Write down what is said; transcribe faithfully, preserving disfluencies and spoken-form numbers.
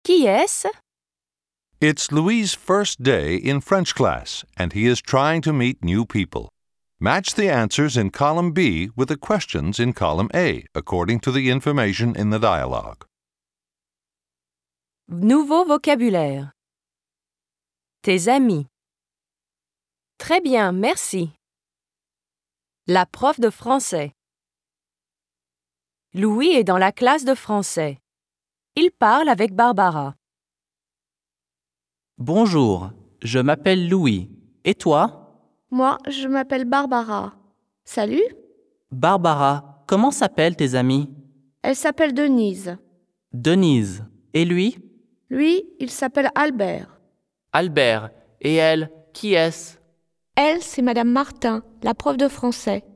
Qui est-ce? It's Louis's first day in French class, and he is trying to meet new people. Match the answers in column B with the questions in column A, according to the information in the dialogue. Nouveau vocabulaire. Tes amis. Très bien, merci. La prof de français. Louis est dans la classe de français. Il parle avec Barbara. Bonjour, je m'appelle Louis. Et toi? Moi, je m'appelle Barbara. Salut. Barbara, comment s'appellent tes amis? Elle s'appelle Denise. Denise. Et lui? Lui, il s'appelle Albert. Albert. Et elle, qui est-ce? Elle, c'est Madame Martin, la prof de français.